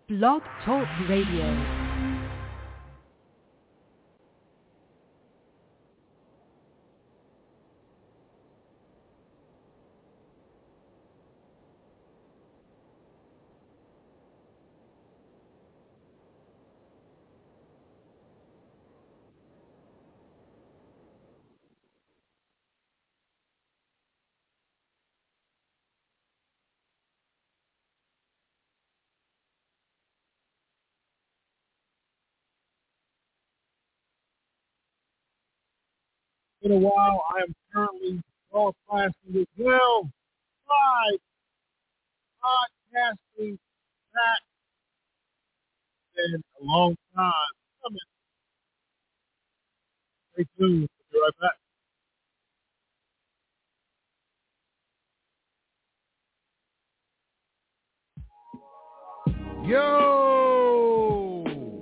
Blog Talk Radio. In a while, I am currently broadcasting as well, live podcasting back in a long time. Coming. Stay tuned. We'll be right back. Yo!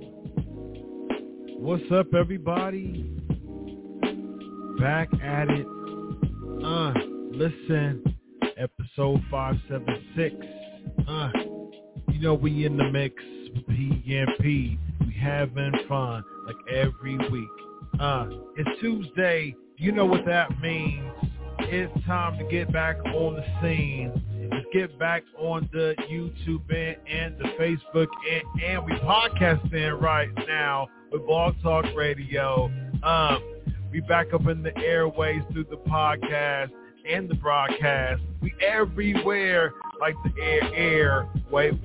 What's up, everybody? Back at it. Listen, episode 576. You know we in the mix with PNP. We having fun like every week. It's Tuesday. You know what that means. It's time to get back on the scene. Let's get back on the YouTube and the Facebook and we podcasting right now with Blog Talk Radio. We back up in the airways through the podcast and the broadcast. We everywhere like the air, wave.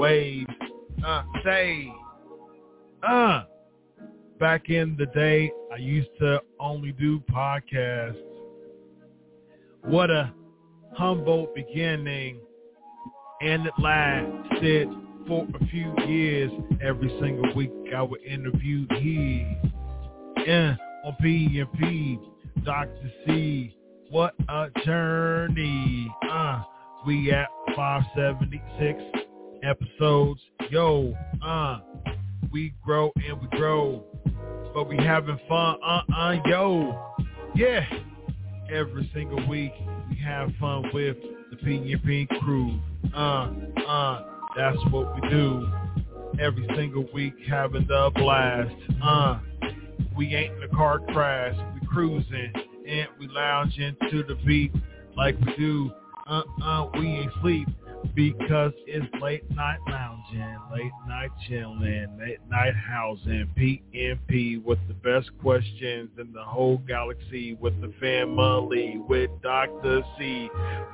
Back in the day, I used to only do podcasts. What a humble beginning, and it lasted for a few years. Every single week I would interview here on PNP, Dr. C. What a journey. We at 576 episodes. Yo, we grow and we grow, but we having fun. Yo, yeah. Every single week we have fun with the PNP crew. That's what we do. Every single week having the blast. We ain't in a car crash. We cruising and we lounging to the beat like we do. We ain't sleep because it's late night lounging, late night chilling, late night housing. PNP with the best questions in the whole galaxy with the family with Dr. C.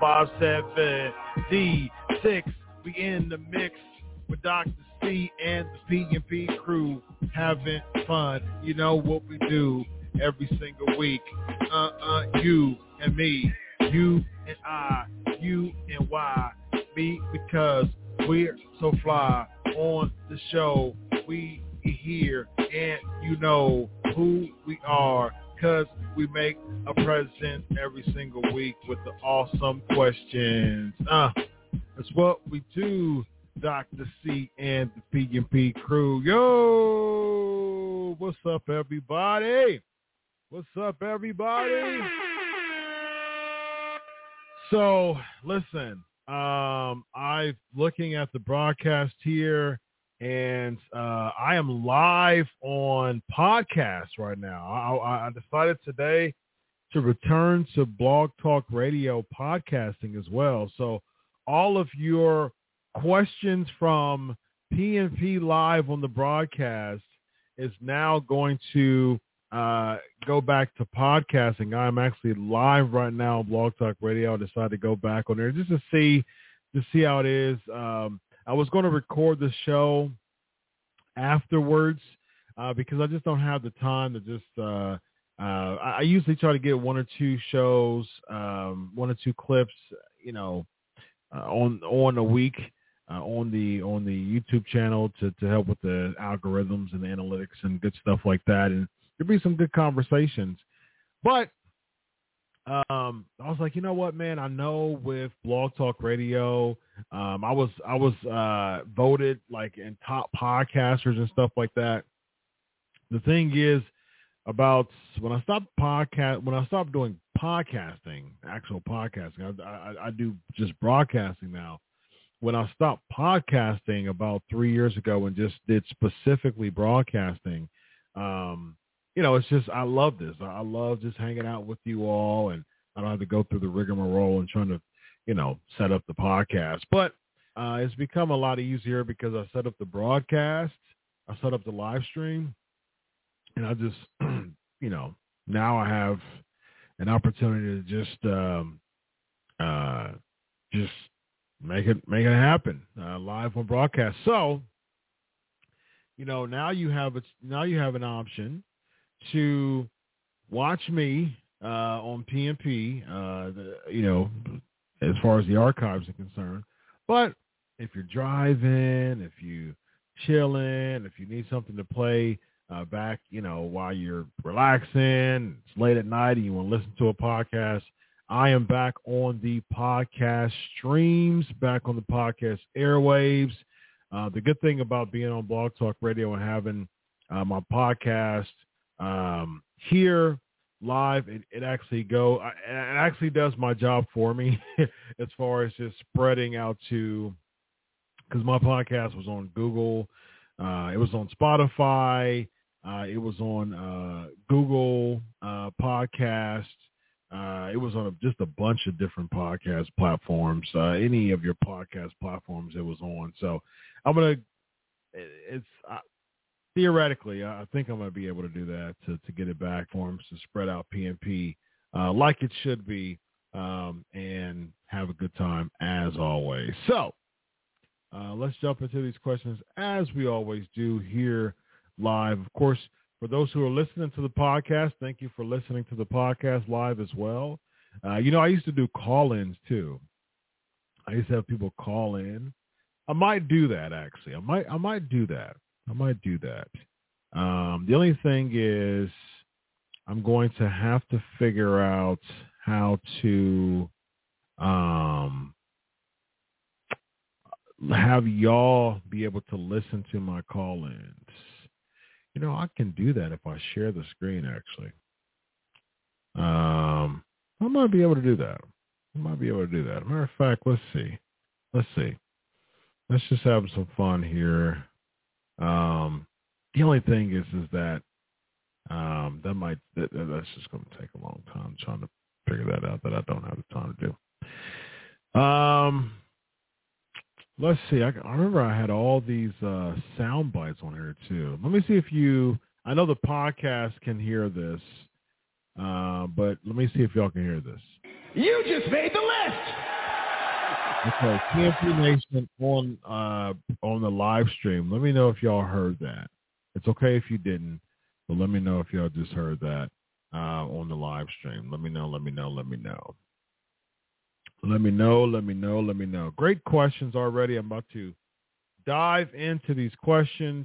576. We in the mix with Dr. C and the PNP crew having fun. You know what we do every single week. You and me, you and I, you and why. Me because we're so fly on the show. We here and you know who we are because we make a present every single week with the awesome questions. That's what we do, Dr. C and the PNP crew. Yo, what's up, everybody? What's up, everybody? So, listen, I'm looking at the broadcast here, and I am live on podcast right now. I decided today to return to Blog Talk Radio podcasting as well. So all of your questions from PNP Live on the broadcast is now going to go back to podcasting. I'm actually live right now on Blog Talk Radio. I decided to go back on there just to see how it is. I was going to record the show afterwards because I just don't have the time to just I usually try to get one or two shows, one or two clips, you know, on a week on the YouTube channel to help with the algorithms and the analytics and good stuff like that. And there'll be some good conversations. But I was like, you know what, man? I know with Blog Talk Radio, I was voted like in top podcasters and stuff like that. The thing is about when I stopped doing podcasting, actual podcasting, I do just broadcasting now. when I stopped podcasting about 3 years ago and just did specifically broadcasting, it's just, I love this. I love just hanging out with you all, and I don't have to go through the rigmarole and trying to, set up the podcast. But it's become a lot easier because I set up the broadcast, I set up the live stream, and I just, now I have an opportunity to just make it happen live on broadcast. So, now you have an option to watch me on PNP, as far as the archives are concerned. But if you're driving, if you chilling, if you need something to play back, while you're relaxing, it's late at night and you want to listen to a podcast, I am back on the podcast streams, back on the podcast airwaves. The good thing about being on Blog Talk Radio and having my podcast here live, it actually does my job for me as far as just spreading out to, because my podcast was on Google, it was on Spotify, it was on Google Podcast. It was on just a bunch of different podcast platforms. Any of your podcast platforms it was on. So theoretically, I think I'm going to be able to do that to get it back for them, to spread out PNP like it should be, and have a good time as always. So let's jump into these questions as we always do here live. Of course, for those who are listening to the podcast, thank you for listening to the podcast live as well. I used to do call-ins too. I used to have people call in. I might do that actually. I might do that. The only thing is I'm going to have to figure out how to have y'all be able to listen to my call-ins. I can do that if I share the screen, actually. I might be able to do that. Matter of fact, let's see. Let's just have some fun here. The only thing is that that's just going to take a long time trying to figure that out, that I don't have the time to do. Let's see. I remember I had all these sound bites on here too. Let me see if I know the podcast can hear this, but let me see if y'all can hear this. You just made the list. Okay, PNP Nation on the live stream. Let me know if y'all heard that. It's okay if you didn't, but let me know if y'all just heard that on the live stream. Let me know. Great questions already. I'm about to dive into these questions.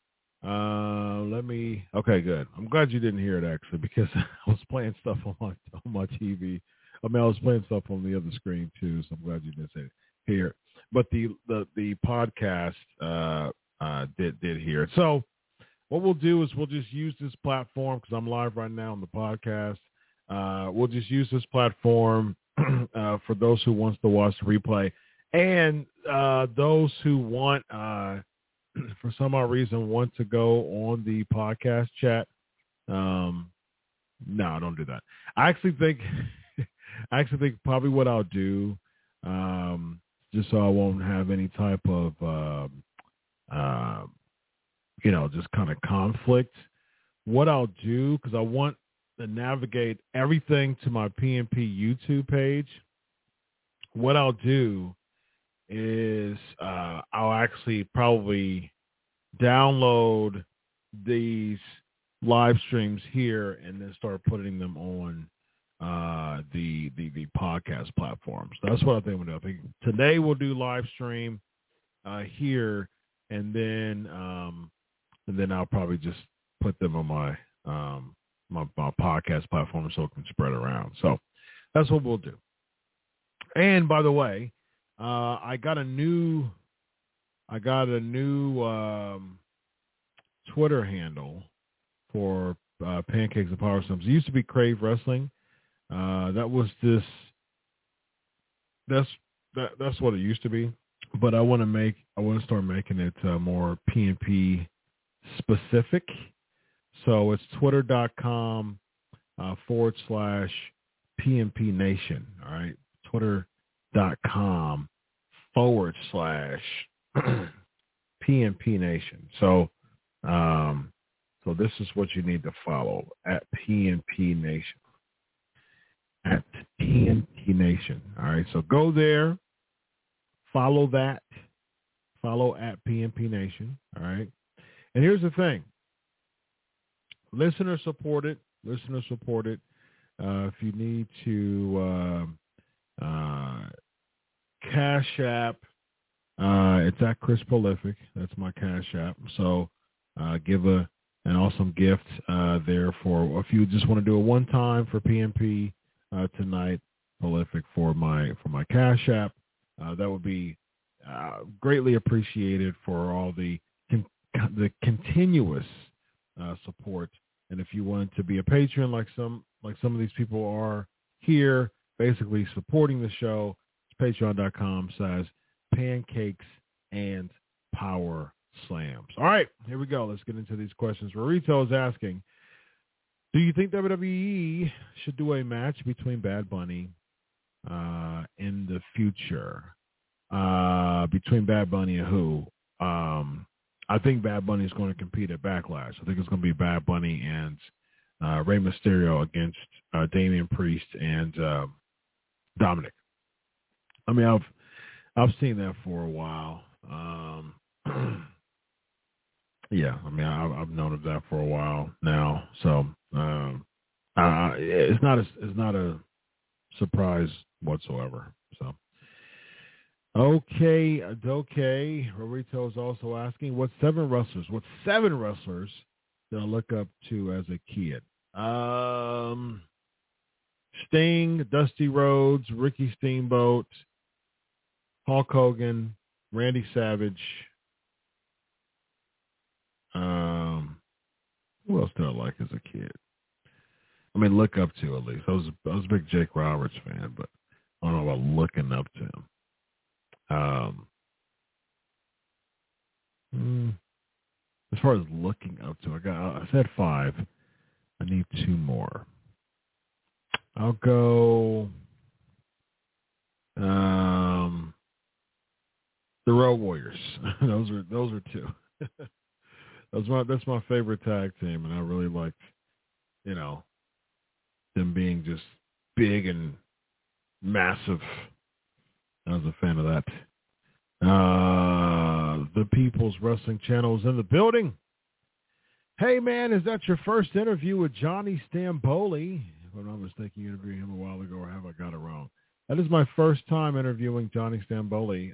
Okay, good. I'm glad you didn't hear it actually, because I was playing stuff on my TV. I was playing stuff on the other screen too, so I'm glad you didn't hear it. But the podcast did hear it. So what we'll do is we'll just use this platform, because I'm live right now on the podcast. We'll just use this platform for those who wants to watch the replay, and those who want, for some odd reason, want to go on the podcast chat. No, don't do that. I actually think probably what I'll do, just so I won't have any type of, just kind of conflict. What I'll do, because I want to navigate everything to my PNP YouTube page, what I'll do is I'll actually probably download these live streams here and then start putting them on the podcast platforms. That's what I think we'll do. I think today we'll do live stream here, and then I'll probably just put them on my my podcast platform so it can spread around. So that's what we'll do. And by the way, I got a new Twitter handle for Pancakes and Power Stumps. It used to be Crave Wrestling. That's what it used to be. but I want to start making it more PNP specific. So it's twitter.com /PNP Nation. All right. Twitter.com /PNP Nation. So this is what you need to follow at PNP Nation. At PNP Nation. All right. So go there. Follow that. Follow at PNP Nation. All right. And here's the thing. Listener supported. If you need to Cash App, it's at Chris Prolific. That's my Cash App. So give an awesome gift there for if you just want to do a one time for PNP tonight, Prolific for my Cash App. That would be greatly appreciated for all the continuous support. And if you want to be a patron like some of these people are here, basically supporting the show, it's patreon.com/pancakes and power slams. All right, here we go. Let's get into these questions. Rorito is asking, do you think WWE should do a match between Bad Bunny in the future? Between Bad Bunny and who? I think Bad Bunny is going to compete at Backlash. I think it's going to be Bad Bunny and Rey Mysterio against Damian Priest and Dominic. I mean, I've seen that for a while. Yeah, I mean, I've known of that for a while now. So it's not a surprise whatsoever. So. Okay. Rorito is also asking, what seven wrestlers did I look up to as a kid? Sting, Dusty Rhodes, Ricky Steamboat, Hulk Hogan, Randy Savage. Who else did I like as a kid? I mean, look up to at least. I was a big Jake Roberts fan, but I don't know about looking up to him. As far as looking up to, I said 5. I need 2 more. I'll go the Road Warriors. those are 2. That's my favorite tag team, and I really liked, them being just big and massive. I was a fan of that. The People's Wrestling Channel is in the building. Hey, man, is that your first interview with Johnny Stamboli? If I'm not mistaken, you interviewed him a while ago, or have I got it wrong? That is my first time interviewing Johnny Stamboli.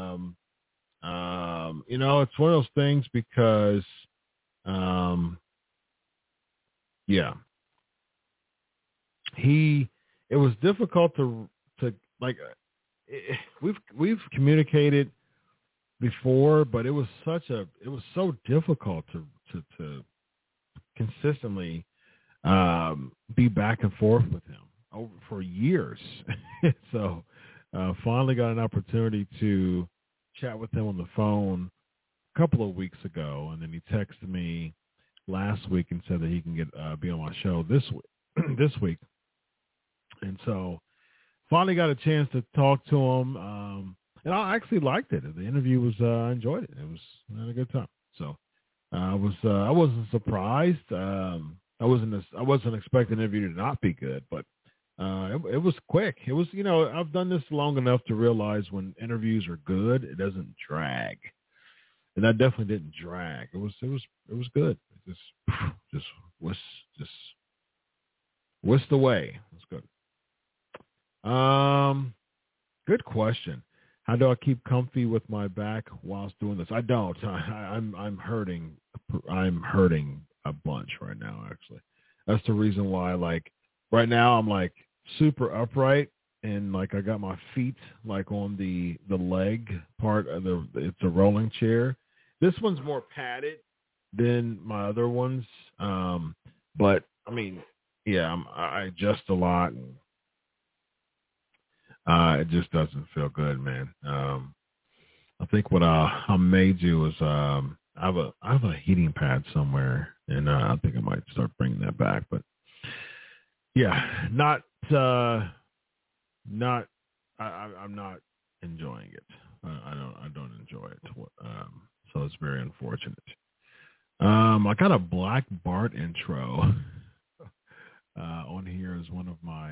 It's one of those things because, it was difficult to like. We've communicated before, but it was so difficult to consistently be back and forth with him for years. So finally got an opportunity to chat with him on the phone a couple of weeks ago, and then he texted me last week and said that he can be on my show this week. And so finally got a chance to talk to him, and I actually liked it. The interview was, I enjoyed it. I had a good time. So I wasn't surprised. I wasn't expecting the interview to not be good, but it was quick. It was, I've done this long enough to realize when interviews are good, it doesn't drag, and that definitely didn't drag. It was good. It just whisked away. It was good. Good question. How do I keep comfy with my back whilst doing this? I don't. I'm hurting. I'm hurting a bunch right now, actually. That's the reason why, like, right now I'm, like, super upright, and, like, I got my feet, like, on the leg part of it's a rolling chair. This one's more padded than my other ones. But, I mean, yeah, I adjust a lot, and it just doesn't feel good, man. I think what I may do is I have a heating pad somewhere, and I think I might start bringing that back. But yeah, I'm not enjoying it. I don't enjoy it. So it's very unfortunate. I got a Black Bart intro on here as one of my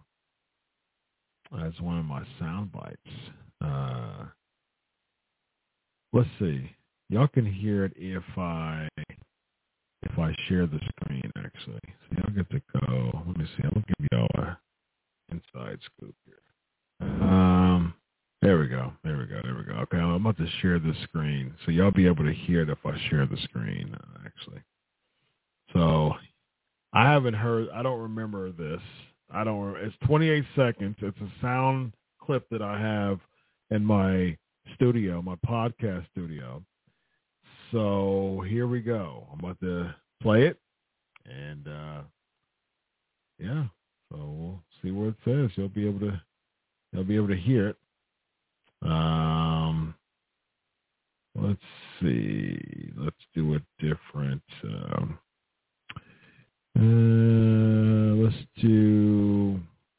sound bites. Let's see. Y'all can hear it if I share the screen. Actually, so y'all get to go. Let me see. I'm gonna give y'all a inside scoop here. There we go. Okay, I'm about to share the screen, so y'all be able to hear it if I share the screen. Actually, so I haven't heard. I don't remember this. It's 28 seconds. It's a sound clip that I have in my studio, my podcast studio. So here we go. I'm about to play it, and yeah. So we'll see what it says. You'll be able to hear it. Let's see. Let's do a different. Let's do.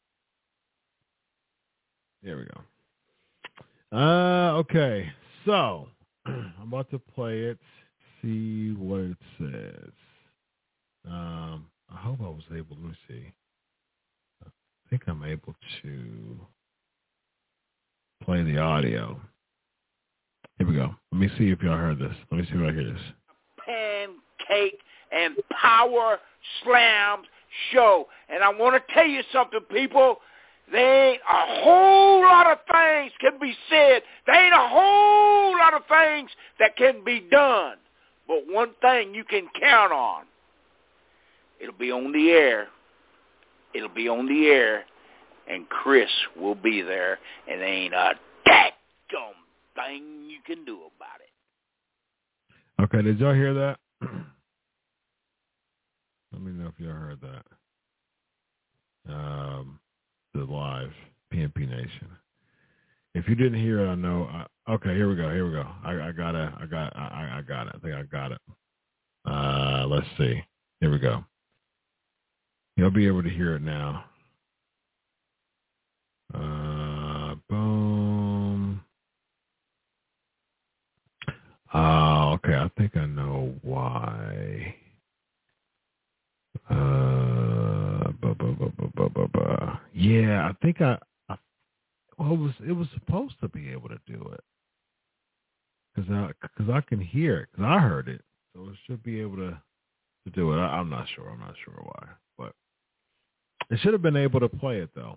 There we go. Okay. So I'm about to play it. See what it says. I hope I was able. Let me see. I think I'm able to play the audio. Here we go. Let me see if y'all heard this. Let me see if I hear this. Pancake and Power Slams show. And I want to tell you something, people. There ain't a whole lot of things can be said. There ain't a whole lot of things that can be done. But one thing you can count on. It'll be on the air. It'll be on the air. And Chris will be there. And there ain't a dadgum thing you can do about it. Okay, did y'all hear that? Let me know if y'all heard that. The live PNP Nation. If you didn't hear it, I know. Okay, here we go. I got it. I think I got it. Let's see. Here we go. You'll be able to hear it now. Boom. Okay, I think I know why. Yeah, I think it was supposed to be able to do it because I can hear it because I heard it, so it should be able to do it. I'm not sure why, but it should have been able to play it though.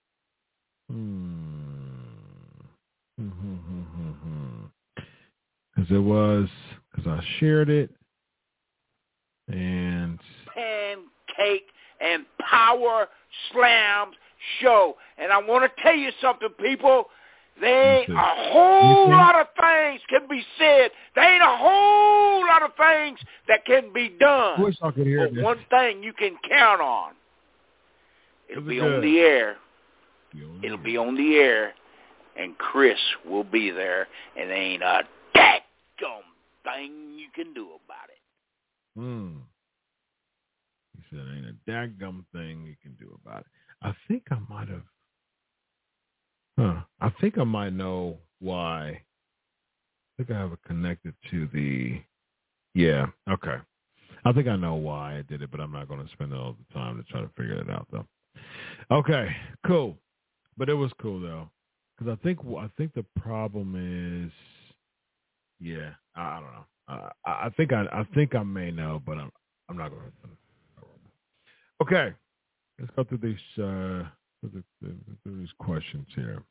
Because I shared it and Pancake and Power Slams show. And I want to tell you something, people. There ain't a whole lot of things can be said. There ain't a whole lot of things that can be done. I wish I could hear but one thing you can count on. It'll be on the air. It'll be on the air. And Chris will be there. And there ain't a dadgum thing you can do about it. He said, ain't a daggum thing you can do about it. I think I might have. I think I might know why. I think I have it connected to the. Yeah, okay. I think I know why I did it, but I'm not going to spend all the time to try to figure it out, though. Okay, cool. But it was cool, though. Because I think the problem is, yeah, I don't know. I think I may know, but I'm not going to. Okay, let's go through these questions here.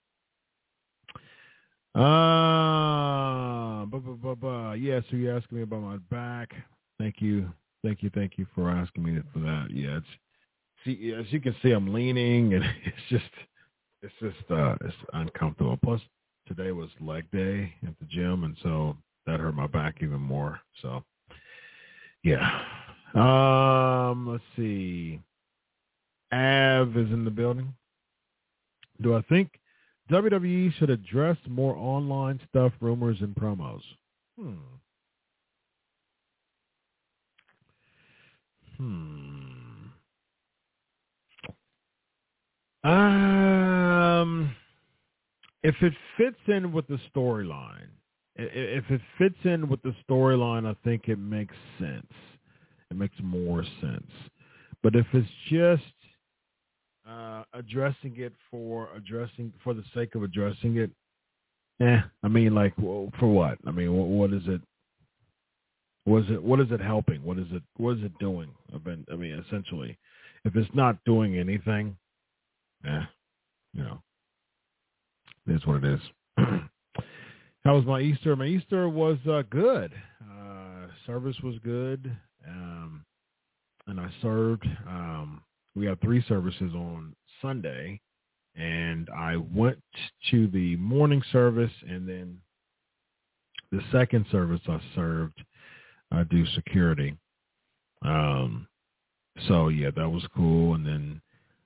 Yeah, so you're asking me about my back. Thank you for asking me for that. Yeah, as you can see, I'm leaning, and it's uncomfortable. Plus, today was leg day at the gym, and so that hurt my back even more. So, yeah. Let's see. Av is in the building. Do I think WWE should address more online stuff, rumors, and promos. If it fits in with the storyline, I think it makes sense. It makes more sense. But if it's just addressing it for the sake of addressing it, I mean, like, well, for what? I mean, what is it? What is it helping? What is it doing? I mean, essentially, if it's not doing anything, you know, it is what it is. How was my Easter? My Easter was good. Service was good, and I served. We had 3 services on Sunday, and I went to the morning service, and then the second service I served. I do security. So yeah, that was cool. And then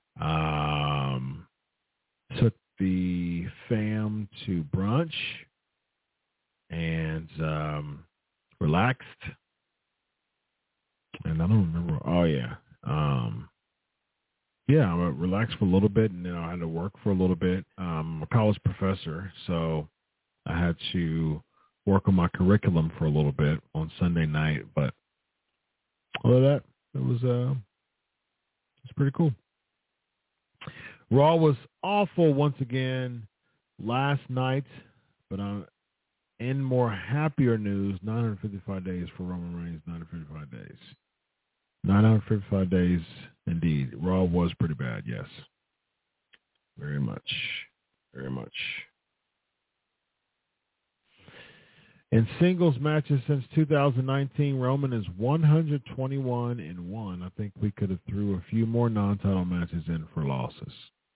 took the fam to brunch and relaxed. And I don't remember. Oh yeah. Yeah, I relaxed for a little bit, and then I had to work for a little bit. I'm a college professor, so I had to work on my curriculum for a little bit on Sunday night, but all of that, it was pretty cool. Raw was awful once again last night, but in more happier news, 955 days for Roman Reigns, 955 days. 955 days indeed. Raw was pretty bad, yes. Very much. Very much. In singles matches since 2019, Roman is 121-1. I think we could have threw a few more non-title matches in for losses.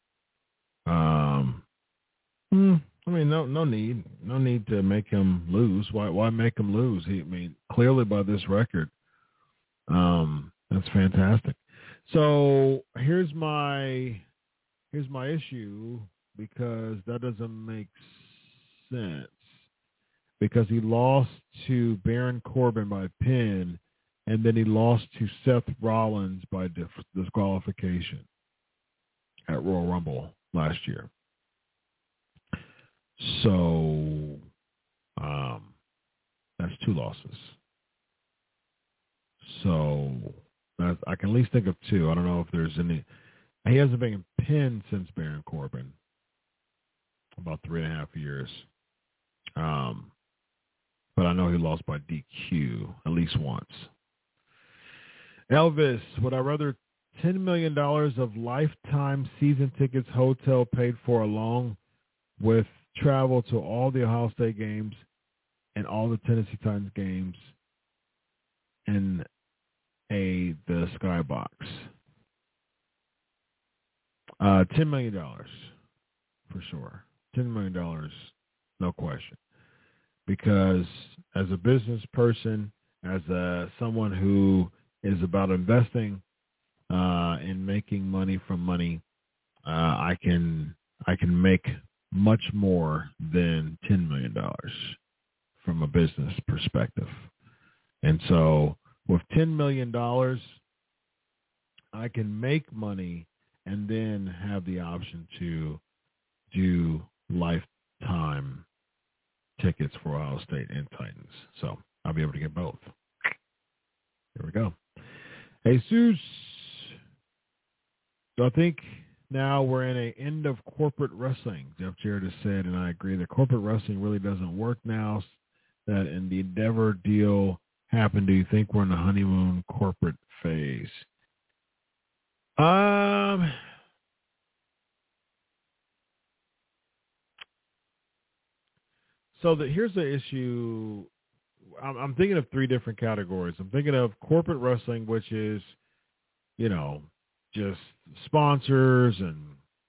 I mean, no need to make him lose. Why make him lose? Clearly by this record, that's fantastic. So here's my issue, because that doesn't make sense. Because he lost to Baron Corbin by pin, and then he lost to Seth Rollins by disqualification at Royal Rumble last year. So that's 2 losses. So I can at least think of 2. I don't know if there's any. He hasn't been pinned since Baron Corbin, about 3.5 years. But I know he lost by DQ at least once. Elvis, would I rather $10 million of lifetime season tickets, hotel paid for, along with travel to all the Ohio State games and all the Tennessee Titans games in the Skybox? $10 million for sure. $10 million, no question. Because as a business person, as someone who is about investing and making money from money, I can make much more than $10 million from a business perspective. And so with $10 million, I can make money and then have the option to do lifetime tickets for Ohio State and Titans. So I'll be able to get both. There we go. Jesus. So I think now we're in an end of corporate wrestling, Jeff Jarrett has said, and I agree that corporate wrestling really doesn't work now. That in the Endeavor deal happened, do you think we're in the honeymoon corporate phase? So here's the issue. I'm thinking of 3 different categories. I'm thinking of corporate wrestling, which is, just sponsors and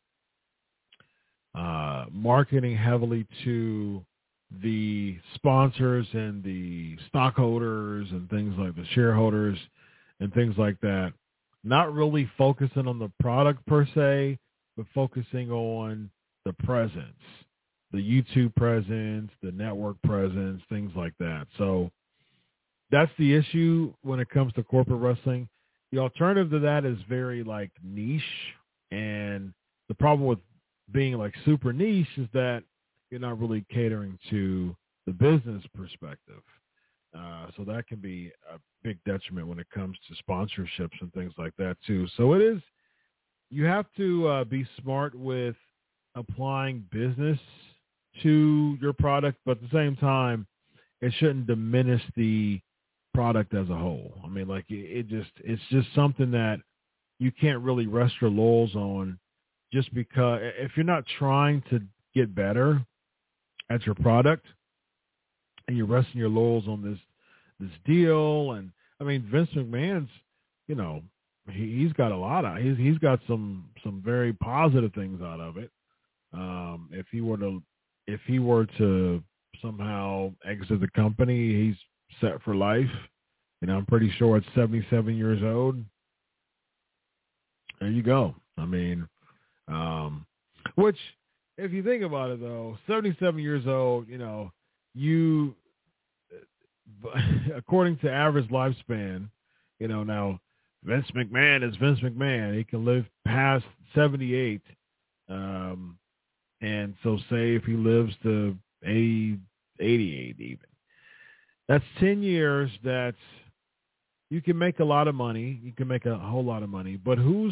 marketing heavily to the sponsors and the stockholders and things like the shareholders and things like that. Not really focusing on the product per se, but focusing on the presence, the YouTube presence, the network presence, things like that. So that's the issue when it comes to corporate wrestling. The alternative to that is very like niche, and the problem with being like super niche is that you're not really catering to the business perspective. So that can be a big detriment when it comes to sponsorships and things like that too. So it is, you have to be smart with applying business to your product, but at the same time, it shouldn't diminish the product as a whole. I mean, like it's just something that you can't really rest your laurels on, just because if you're not trying to get better at your product and you're resting your laurels on this deal. And I mean, Vince McMahon's, you know, he's got a lot of, he's got some very positive things out of it. If he were to somehow exit the company, he's set for life. You know, I'm pretty sure at 77 years old. There you go. I mean, which, if you think about it, though, 77 years old, you know, you, according to average lifespan, you know, now Vince McMahon is Vince McMahon. He can live past 78. And so say if he lives to 88 even, that's 10 years that you can make a lot of money. You can make a whole lot of money. But who's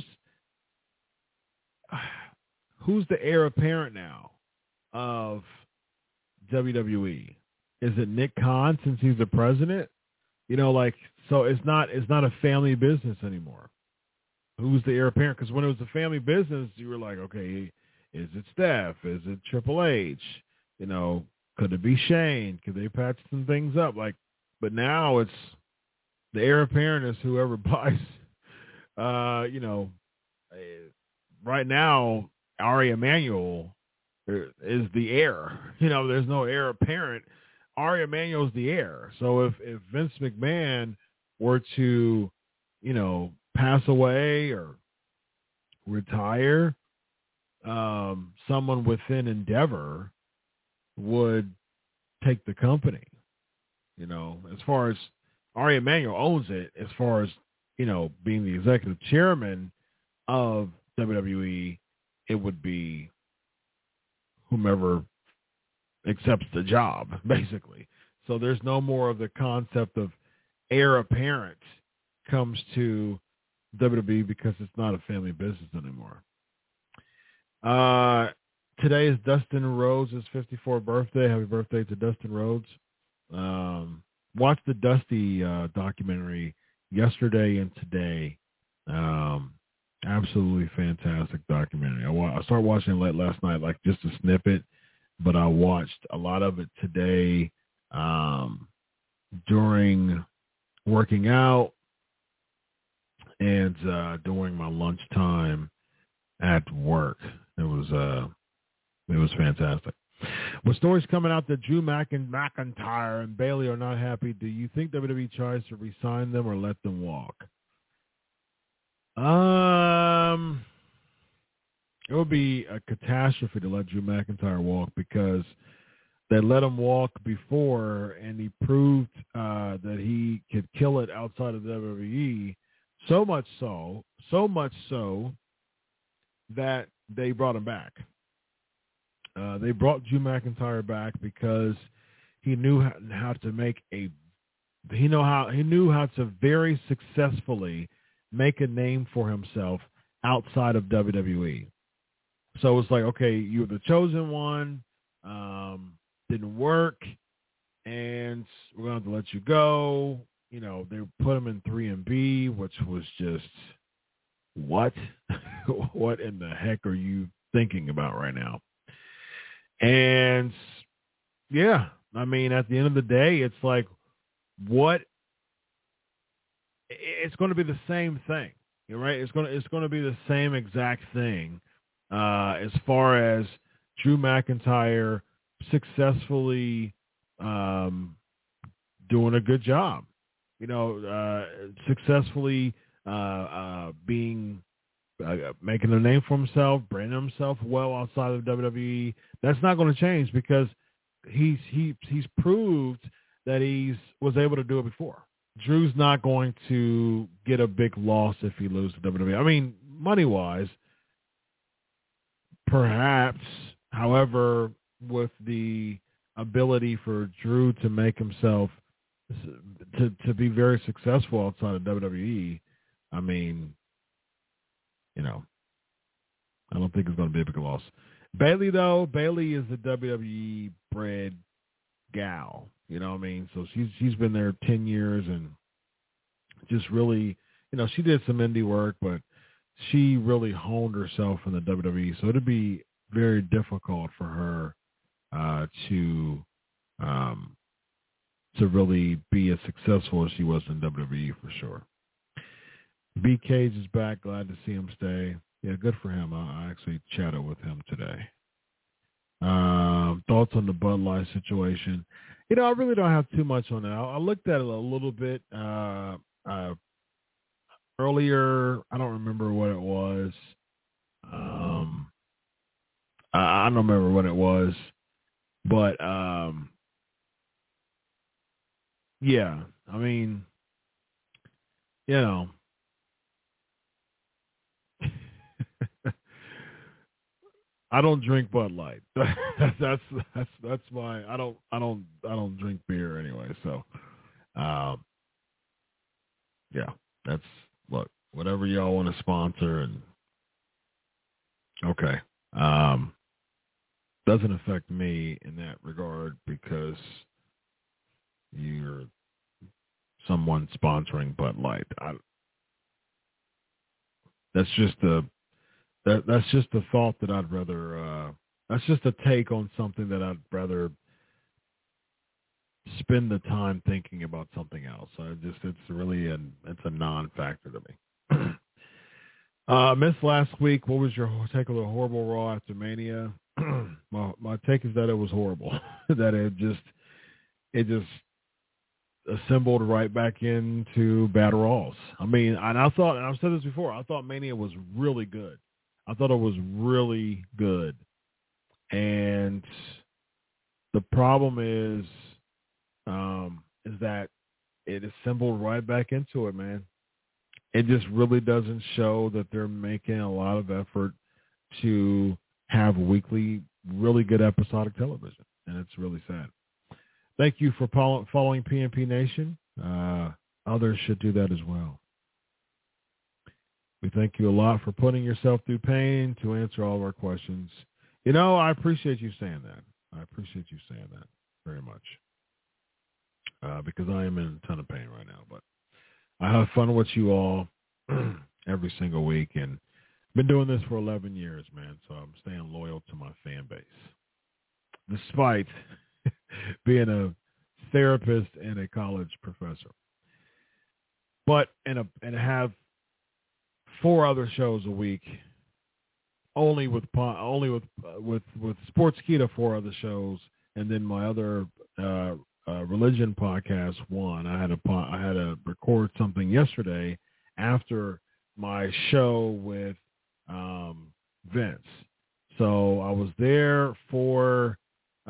the heir apparent now of WWE? Is it Nick Khan since he's the president? You know, like, so it's not a family business anymore. Who's the heir apparent? Because when it was a family business, you were like, okay, is it Steph? Is it Triple H? You know, could it be Shane? Could they patch some things up? Like, but now it's the heir apparent is whoever buys. You know, right now Ari Emanuel is the heir. You know, there's no heir apparent. Ari Emanuel's the heir. So if Vince McMahon were to, you know, pass away or retire, someone within Endeavor would take the company. You know, as far as Ari Emanuel owns it, as far as, you know, being the executive chairman of WWE, it would be whomever accepts the job, basically. So there's no more of the concept of heir apparent comes to WWE because it's not a family business anymore. Today is Dustin Rhodes' 54th birthday. Happy birthday to Dustin Rhodes. Watched the Dusty documentary yesterday and today. Absolutely fantastic documentary. I started watching it late last night, like just a snippet, but I watched a lot of it today during working out and during my lunchtime at work. It was fantastic. With stories coming out that Drew McIntyre and Bayley are not happy, do you think WWE tries to re-sign them or let them walk? It would be a catastrophe to let Drew McIntyre walk because they let him walk before, and he proved that he could kill it outside of WWE. So much so that they brought him back. They brought Drew McIntyre back because he knew how to make he knew how to very successfully make a name for himself outside of WWE. So it's like, okay, you were the chosen one, didn't work, and we're going to have to let you go. You know, they put him in 3MB, which was just, what? What in the heck are you thinking about right now? And yeah, I mean, at the end of the day, it's like, what? It's going to be the same thing, right? It's going to be the same exact thing as far as Drew McIntyre successfully doing a good job, you know, successfully being making a name for himself, branding himself well outside of WWE. That's not going to change because he's proved that was able to do it before. Drew's not going to get a big loss if he loses to WWE. I mean, money-wise, perhaps. However, with the ability for Drew to make himself to be very successful outside of WWE, I mean, I don't think it's going to be a big loss. Bayley, though, is a WWE bred gal. You know what I mean? So she's been there 10 years and just really, she did some indie work, but she really honed herself in the WWE. So it'd be very difficult for her to really be as successful as she was in WWE for sure. B. Cage is back. Glad to see him stay. Yeah, good for him. I actually chatted with him today. Thoughts on the Bud Light situation? I really don't have too much on that. I looked at it a little bit earlier. I don't remember what it was. I don't remember what it was, but yeah. I mean, I don't drink Bud Light. That's my. I don't drink beer anyway. So, yeah. Look. Whatever y'all want to sponsor, and okay. Doesn't affect me in that regard because you're someone sponsoring Bud Light. That's just the thought that I'd rather. That's just a take on something that I'd rather spend the time thinking about something else. It's really it's a non-factor to me. Missed last week. What was your take on the horrible Raw after Mania? My take is that it was horrible. That it just assembled right back into Battle Royals. I mean, and I've said this before, I thought Mania was really good. I thought it was really good. And the problem is that it assembled right back into it, man. It just really doesn't show that they're making a lot of effort to have weekly, really good episodic television. And it's really sad. Thank you for following PNP Nation. Others should do that as well. We thank you a lot for putting yourself through pain to answer all of our questions. I appreciate you saying that. I appreciate you saying that very much. Because I am in a ton of pain right now. But I have fun with you all every single week. And been doing this for 11 years, man. So I'm staying loyal to my fan base. Despite being a therapist and a college professor. But and have 4 other shows a week, only with Sportskeeda 4 other shows, and then my other religion podcast 1. I had to record something yesterday after my show with Vince. So I was there for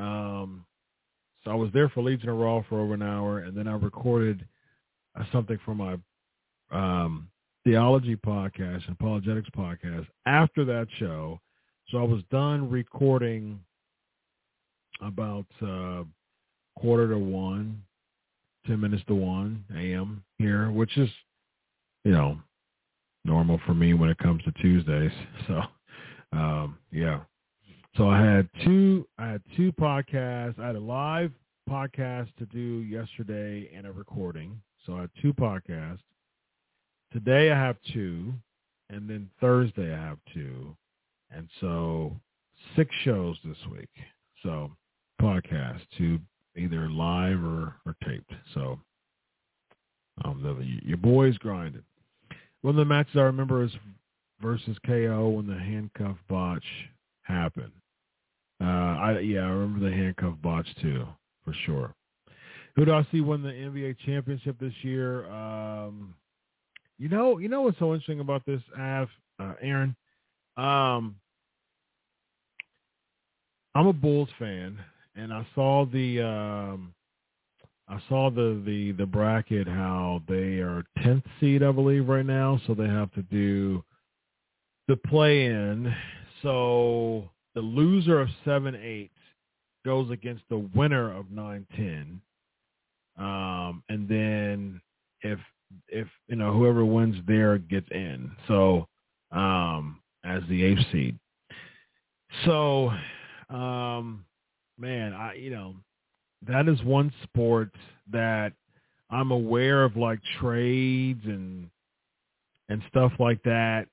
Legion of Raw for over an hour, and then I recorded something for my theology podcast and apologetics podcast after that show. So I was done recording about 1:45, 10 minutes to 1 a.m. here, which is, normal for me when it comes to Tuesdays. So, yeah. So I had two podcasts. I had a live podcast to do yesterday and a recording. So I had 2 podcasts. Today I have 2, and then Thursday I have 2. And so 6 shows this week. So podcasts, 2 either live or taped. So your boy's grinding. One of the matches I remember is versus KO when the handcuff botch happened. I remember the handcuff botch too, for sure. Who do I see win the NBA championship this year? You know what's so interesting about this, Av? Aaron. I'm a Bulls fan, and I saw the bracket, how they are 10th seed, I believe, right now. So they have to do the play-in. So the loser of 7-8 goes against the winner of 9-10. And then if whoever wins there gets in. So as the 8th seed. So man, that is one sport that I'm aware of, like trades and stuff like that.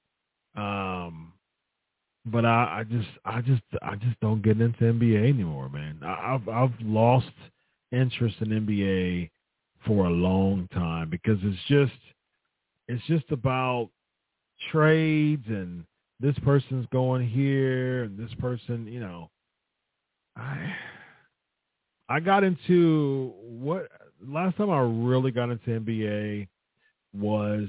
But I just don't get into NBA anymore, man. I've lost interest in NBA for a long time, because it's just about trades, and this person's going here and this person, I got into last time I really got into NBA was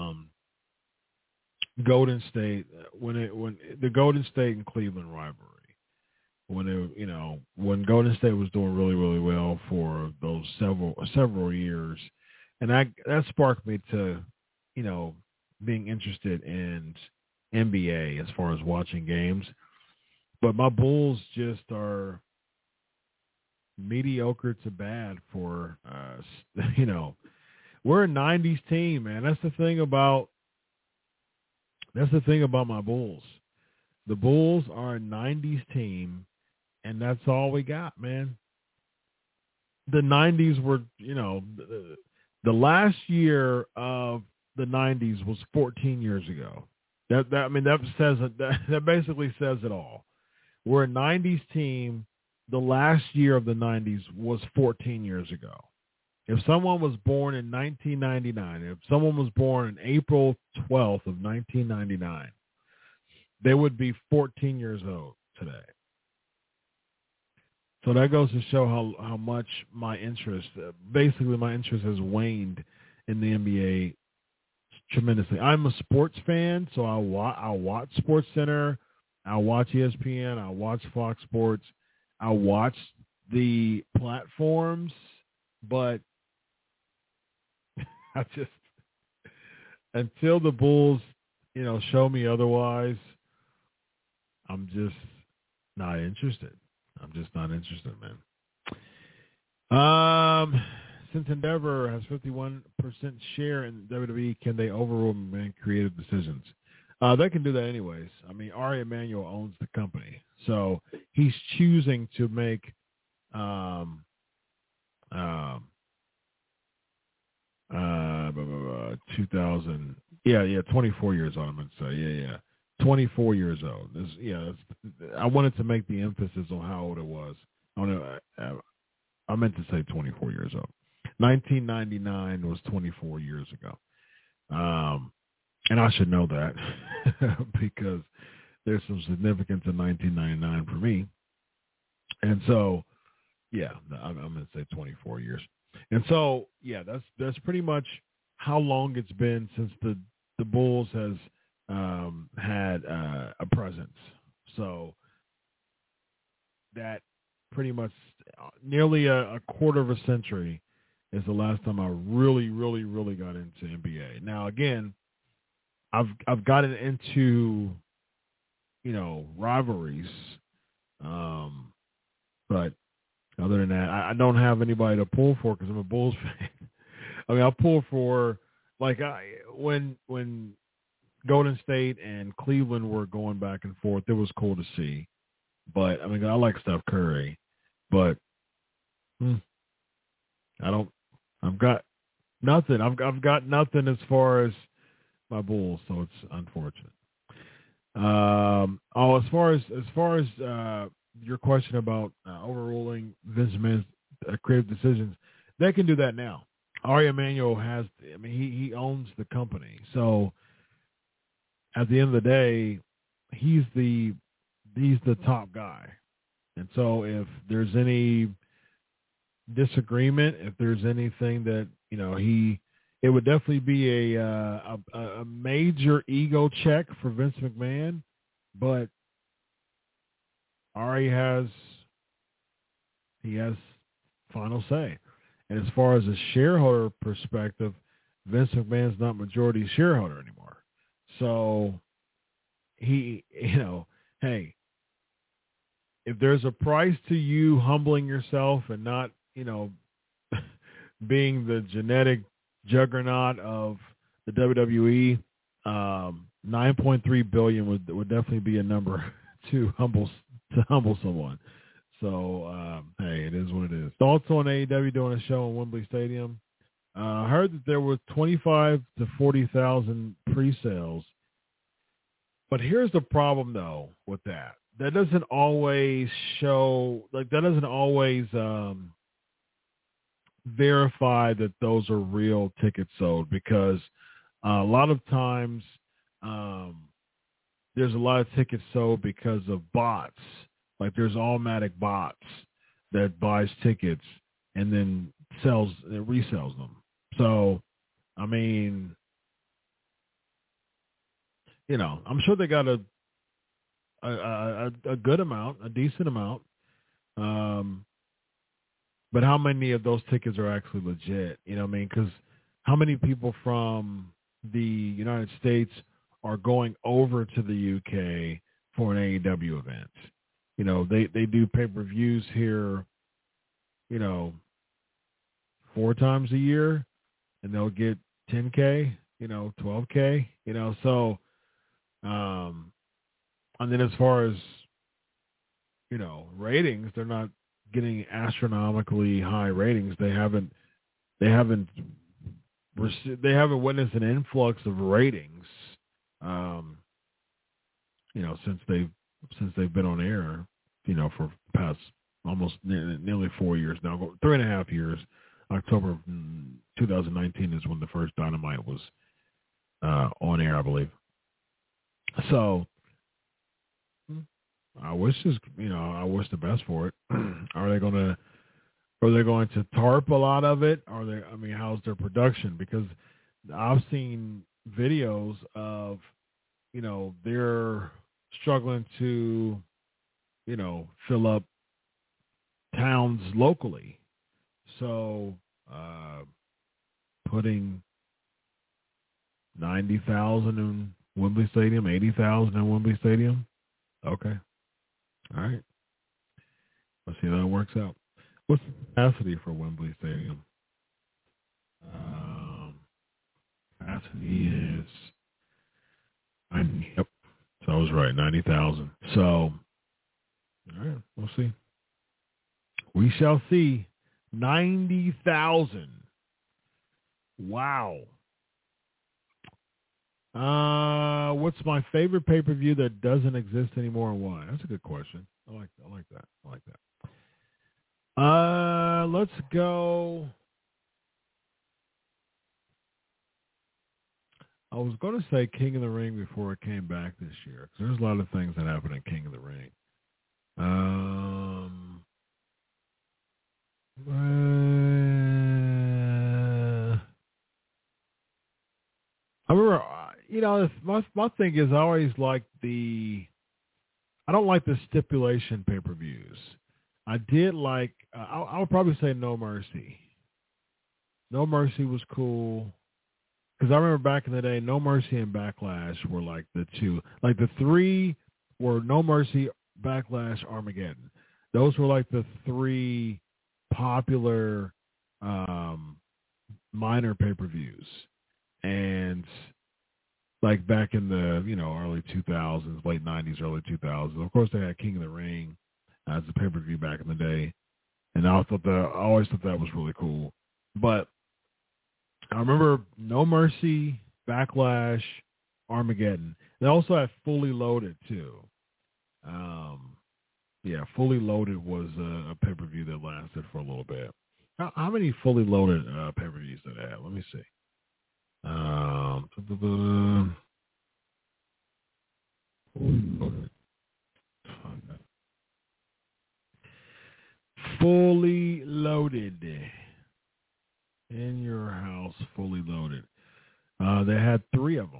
Golden State, when the Golden State and Cleveland rivalry, when Golden State was doing really, really well for those several years, and that sparked me to being interested in NBA as far as watching games. But my Bulls just are mediocre to bad for we're a 90s team, man. That's the thing about my Bulls. The Bulls are a 90s team, and that's all we got, man. The 90s were, the last year of the 90s was 14 years ago. That basically says it all. We're a 90s team. The last year of the 90s was 14 years ago. If someone was born in 1999, if someone was born on April 12th of 1999, they would be 14 years old today. So that goes to show how much my interest has waned in the NBA tremendously. I'm a sports fan, so I'll watch SportsCenter, I'll watch ESPN, I'll watch Fox Sports, I'll watch the platforms, but I just, until the Bulls, show me otherwise, I'm just not interested. I'm just not interested, man. Since Endeavor has 51% share in WWE, can they overrule and creative decisions? They can do that anyways. I mean, Ari Emanuel owns the company, so he's choosing to make 24 years old. I'm gonna say, 24 years old. I wanted to make the emphasis on how old it was. I meant to say 24 years old. 1999 was 24 years ago. And I should know that because there's some significance in 1999 for me. And so, I'm going to say 24 years. And so, that's pretty much how long it's been since the Bulls has had a presence. So that pretty much nearly a quarter of a century is the last time I really, really, really got into NBA. Now, again, I've gotten into, rivalries, but other than that, I don't have anybody to pull for because I'm a Bulls fan. I mean, I'll pull for, when Golden State and Cleveland were going back and forth, it was cool to see. But, I mean, I like Steph Curry, but I've got nothing. I've got nothing as far as my Bulls, so it's unfortunate. As far as your question about overruling Vince McMahon's creative decisions, they can do that now. Ari Emanuel he owns the company, so at the end of the day, he's the top guy, and so if there's any disagreement, if there's anything that it would definitely be a major ego check for Vince McMahon, but Ari has final say. And as far as a shareholder perspective, Vince McMahon's not majority shareholder anymore. So he, hey, if there's a price to you humbling yourself and not, being the genetic juggernaut of the WWE, $9.3 billion would definitely be a number to humble someone. So hey, it is what it is. Thoughts on AEW doing a show in Wembley Stadium? I heard that there were 25 to 40,000 pre-sales, but here's the problem though with that. That doesn't always show, that doesn't always verify that those are real tickets sold, because a lot of times there's a lot of tickets sold because of bots. Like there's automatic bots that buys tickets and then resells them. So, I mean, I'm sure they got a good amount, a decent amount. But how many of those tickets are actually legit? You know what I mean? Because how many people from the United States are going over to the UK for an AEW event? They do pay-per-views here, 4 times a year, and they'll get 10K, 12K, so, and then as far as, ratings, they're not getting astronomically high ratings. They haven't witnessed an influx of ratings, since they've been on air, for past almost nearly 4 years now, 3.5 years. October of 2019 is when the first Dynamite was on air, I believe. So I wish the best for it. Are they going to tarp a lot of it? How's their production? Because I've seen videos of, they're struggling to, fill up towns locally. So, putting 90,000 in Wembley Stadium, 80,000 in Wembley Stadium. Okay. All right. Let's see how that works out. What's the capacity for Wembley Stadium? Capacity is 90. Yep. So I was right, 90,000. So, all right, we'll see. We shall see. 90,000. Wow. What's my favorite pay-per-view that doesn't exist anymore and why? That's a good question. I like that. Let's go. I was going to say King of the Ring before it came back this year, because there's a lot of things that happened in King of the Ring. I remember, my thing is I always like I don't like the stipulation pay-per-views. I did like, I would probably say No Mercy. No Mercy was cool. Because I remember back in the day, No Mercy and Backlash were like the two. Like the three were No Mercy, Backlash, Armageddon. Those were like the three popular minor pay-per-views. And like back in the, early 2000s, late 90s, early 2000s. Of course, they had King of the Ring as a pay-per-view back in the day. And I always thought that was really cool. But I remember No Mercy, Backlash, Armageddon. They also had Fully Loaded too. Fully Loaded was a pay-per-view that lasted for a little bit. How many Fully Loaded pay-per-views did they have? Let me see. Fully Loaded. In Your House, Fully Loaded. They had 3 of them.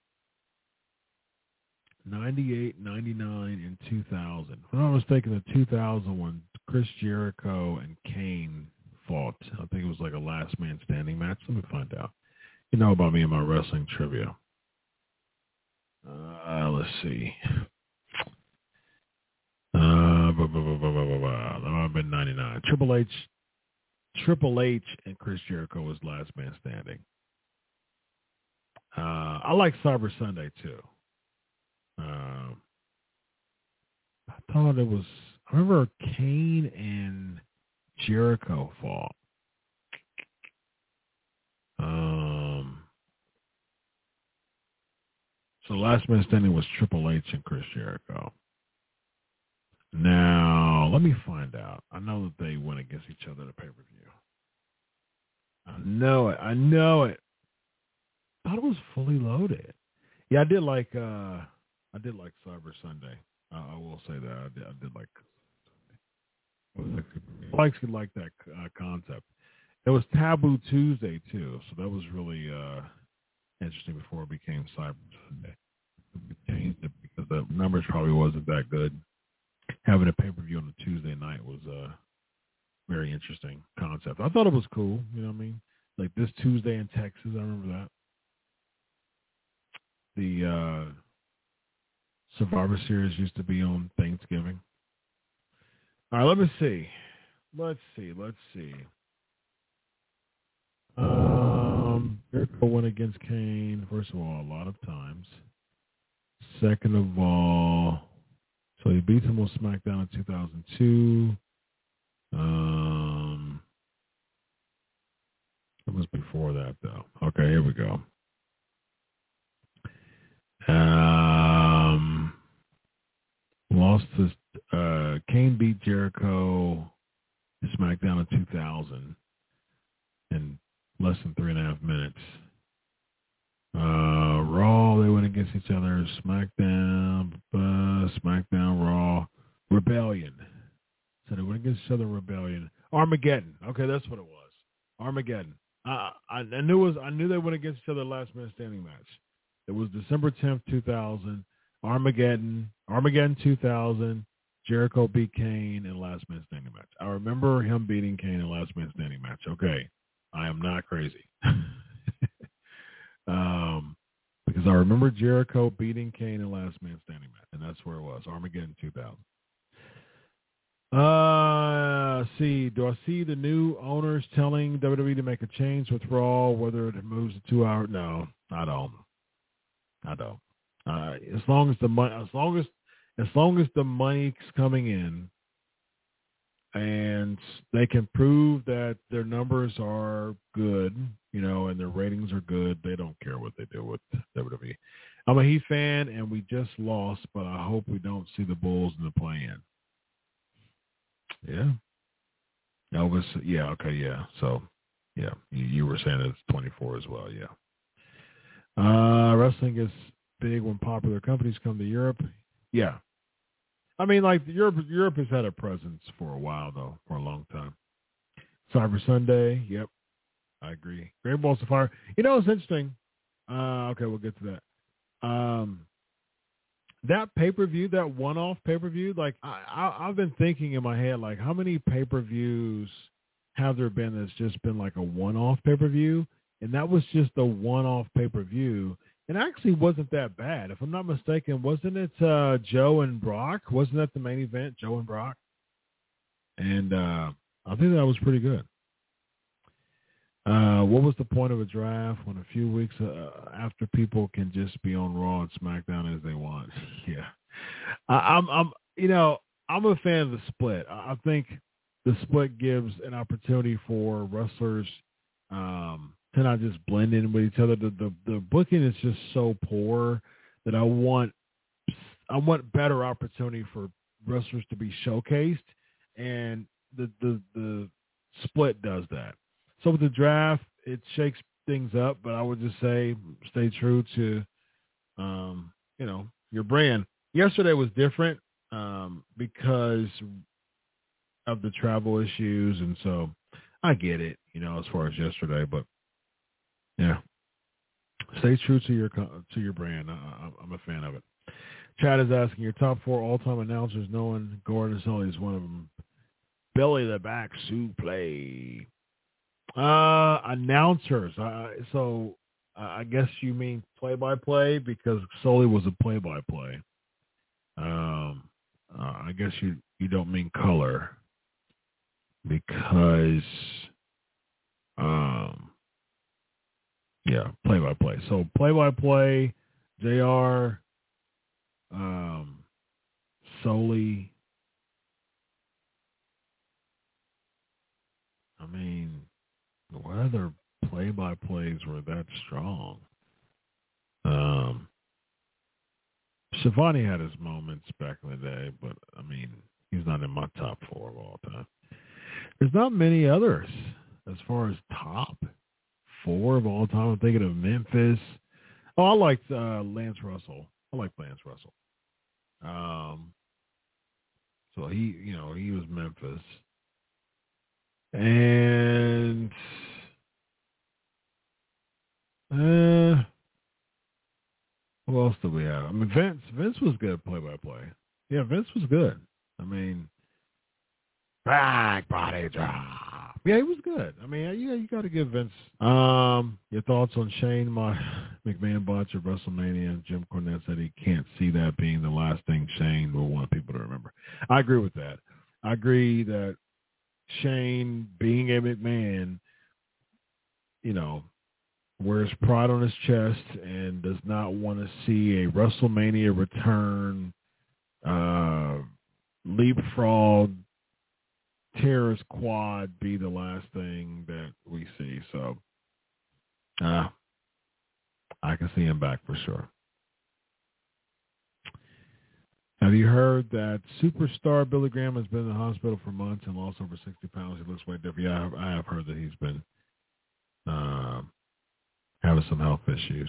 98, 99, and 2000. If I'm not mistaken, the 2000 one, Chris Jericho and Kane fought. I think it was like a last man standing match. Let me find out. You know about me and my wrestling trivia. Let's see. That might have been 99. Triple H and Chris Jericho was last man standing. I like Cyber Sunday too. I thought it was. I remember Kane and Jericho fought. So last man standing was Triple H and Chris Jericho. Now, let me find out. I know that they went against each other at a pay-per-view. I know it. I thought it was Fully Loaded. Yeah, I did like Cyber Sunday. I will say that. I did like that concept. It was Taboo Tuesday too, so that was really interesting before it became Cyber Sunday. We changed it because the numbers probably wasn't that good. Having a pay-per-view on a Tuesday night was a very interesting concept. I thought it was cool. You know what I mean? Like this Tuesday in Texas, I remember that. The Survivor Series used to be on Thanksgiving. All right, let me see. Let's see. Jericho went against Kane, first of all, a lot of times. Second of all, so he beat him on SmackDown in 2002. It was before that, though. Okay, here we go. Lost to Kane beat Jericho in SmackDown in 2000 in less than 3.5 minutes. Raw, they went against each other. SmackDown, Raw, Rebellion. So they went against each other in Rebellion. Armageddon. Okay, that's what it was. Armageddon. I knew they went against each other last man standing match. It was December 10th, 2000. Armageddon 2000. Jericho beat Kane in last man standing match. I remember him beating Kane in last man standing match. Okay, I am not crazy. Because I remember Jericho beating Kane in last man standing match, and that's where it was, Armageddon 2000. See, do I see the new owners telling WWE to make a change with Raw, whether it moves to 2 hours? No, I don't. As long as the money's coming in, and they can prove that their numbers are good, and their ratings are good, they don't care what they do with WWE. I'm a Heat fan, and we just lost, but I hope we don't see the Bulls in the play-in. Yeah. Elvis, yeah, okay, yeah. So, yeah, you were saying it's 24 as well, yeah. Wrestling is big when popular companies come to Europe. Yeah. I mean, like, Europe has had a presence for a while, though, for a long time. Cyber Sunday, yep, I agree. Great Balls of Fire. It's interesting. Okay, we'll get to that. That pay-per-view, that one-off pay-per-view, like, I've been thinking in my head, like, how many pay-per-views have there been that's just been like a one-off pay-per-view? And that was just a one-off pay-per-view. And actually wasn't that bad. If I'm not mistaken, wasn't it Joe and Brock? Wasn't that the main event, Joe and Brock? And I think that was pretty good. What was the point of a draft when a few weeks after people can just be on Raw and SmackDown as they want? Yeah. I'm a fan of the split. I think the split gives an opportunity for wrestlers to not just blend in with each other. The booking is just so poor that I want better opportunity for wrestlers to be showcased, and the split does that. So with the draft, it shakes things up, but I would just say stay true to your brand. Yesterday was different because of the travel issues, and so I get it, as far as yesterday, but yeah, stay true to your brand. I'm a fan of it. Chad is asking your top 4 all-time announcers, knowing Gordon Sully is one of them. Billy the Back Suplee. Announcers. So I guess you mean play-by-play, because Sully was a play-by-play. I guess you don't mean color, because play-by-play. So play-by-play, JR, Sully. I mean, what other play-by-plays were that strong? Shivani had his moments back in the day, but, I mean, he's not in my top 4 of all time. There's not many others as far as top 4 of all time. I'm thinking of Memphis. Oh, I liked Lance Russell. I like Lance Russell. So he was Memphis. And who else do we have? I mean, Vince was good play-by-play. Yeah, Vince was good. I mean, back body drop. Yeah, he was good. I mean, you got to give Vince. Your thoughts on Shane McMahon botch at WrestleMania? Jim Cornette said he can't see that being the last thing Shane will want people to remember. I agree with that. I agree that Shane, being a McMahon, wears pride on his chest and does not want to see a WrestleMania return, leapfrog, terrorist quad be the last thing that we see. So I can see him back for sure. Have you heard that superstar Billy Graham has been in the hospital for months and lost over 60 pounds? He looks way different. Yeah, I have heard that he's been having some health issues.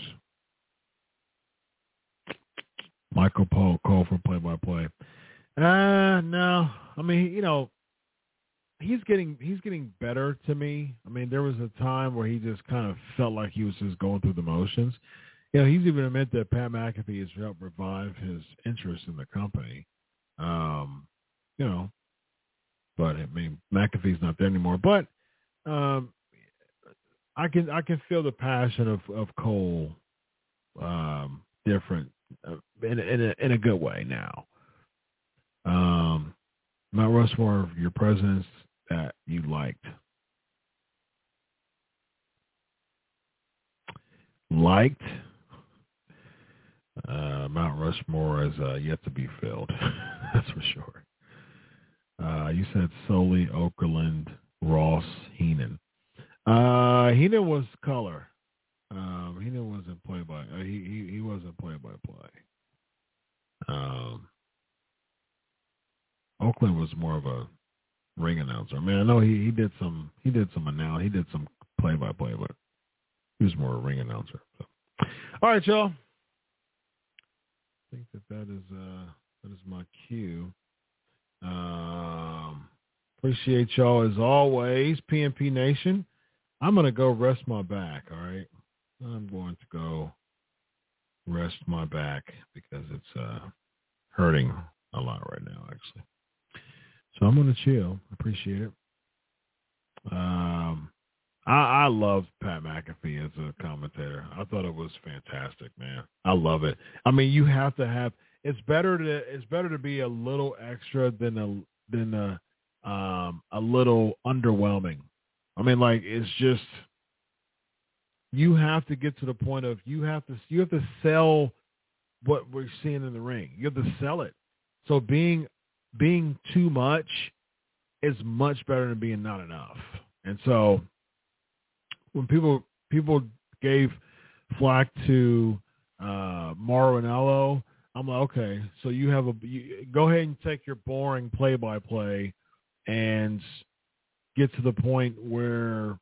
Michael Paul call for play-by-play. No. I mean, he's getting better to me. I mean, there was a time where he just kind of felt like he was just going through the motions. He's even admitted that Pat McAfee has helped revive his interest in the company. But I mean, McAfee's not there anymore. But I can feel the passion of Cole different in a good way now. Mount Rushmore, your presidents that you liked. Mount Rushmore is yet to be filled. That's for sure. You said Sully, Okerlund, Ross, Heenan. Heenan was color. Heenan wasn't play-by. He wasn't play-by-play. Oakland was more of a ring announcer. I mean, I know he did some play-by-play, but he was more a ring announcer. So. All right, y'all. I think that is my cue. Appreciate y'all as always, PNP Nation. I'm going to go rest my back, all right? I'm going to go rest my back because it's hurting a lot right now, actually. So I'm going to chill. Appreciate it. I love Pat McAfee as a commentator. I thought it was fantastic, man. I love it. I mean, you have to have. It's better to be a little extra than a little underwhelming. I mean, like, it's just you have to get to the point of you have to sell what we're seeing in the ring. You have to sell it. So being too much is much better than being not enough. And so when people gave flack to Mauro Ranallo, I'm like, okay, so you go ahead and take your boring play-by-play and get to the point where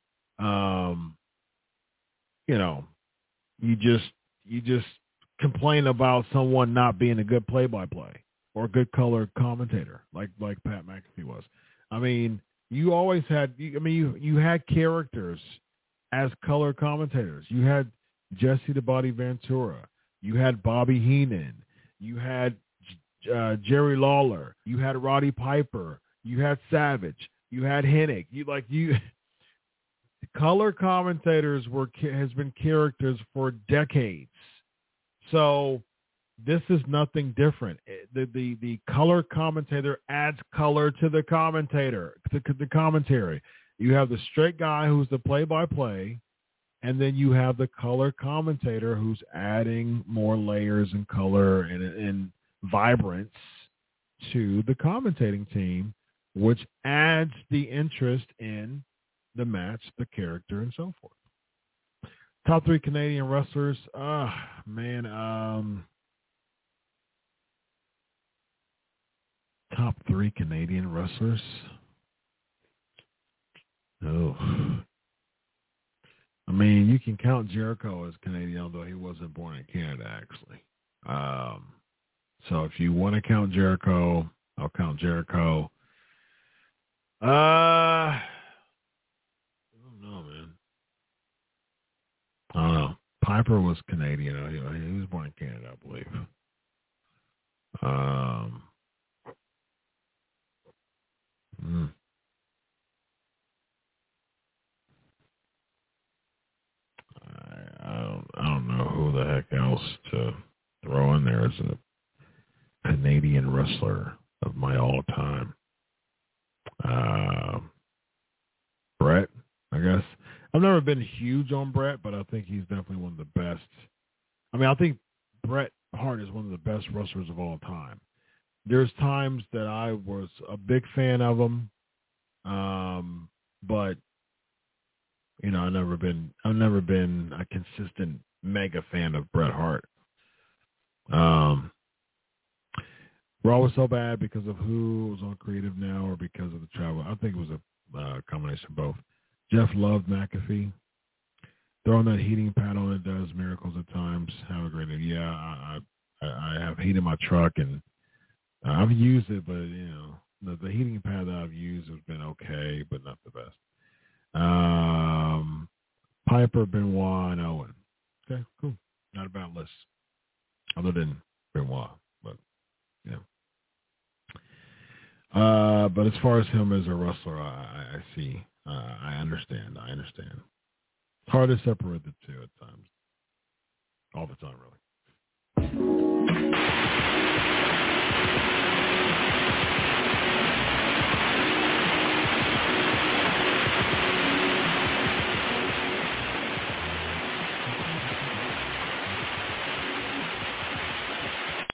you just complain about someone not being a good play-by-play or a good color commentator like Pat McAfee was. I mean, You always had, you had characters as color commentators. You had Jesse the Body Ventura. You had Bobby Heenan. You had Jerry Lawler. You had Roddy Piper. You had Savage. You had Hennig. Color commentators has been characters for decades. So this is nothing different. The color commentator adds color to the commentator, to the commentary. You have the straight guy who's the play-by-play, and then you have the color commentator who's adding more layers and color and vibrance to the commentating team, which adds the interest in the match, the character, and so forth. Top 3 Canadian wrestlers. Top 3 Canadian wrestlers. Oh. I mean, you can count Jericho as Canadian, although he wasn't born in Canada, actually. So if you want to count Jericho, I'll count Jericho. I don't know, man. I don't know. Piper was Canadian. He was born in Canada, I believe. I don't know who the heck else to throw in there as a Canadian wrestler of my all-time. Bret, I guess. I've never been huge on Bret, but I think he's definitely one of the best. I mean, I think Bret Hart is one of the best wrestlers of all time. There's times that I was a big fan of him, but I've never been a consistent mega fan of Bret Hart. Raw was so bad because of who was on creative now or because of the travel. I think it was a combination of both. Jeff loved McAfee. Throwing that heating pad on it does miracles at times. Have a great day. Yeah, I have heat in my truck, and I've used it, but, the heating pad that I've used has been okay, but not the best. Piper, Benoit, and Owen. Okay, cool. Not a bad list. Other than Benoit, but, yeah. But as far as him as a wrestler, I see. I understand. It's hard to separate the two at times. All the time, really.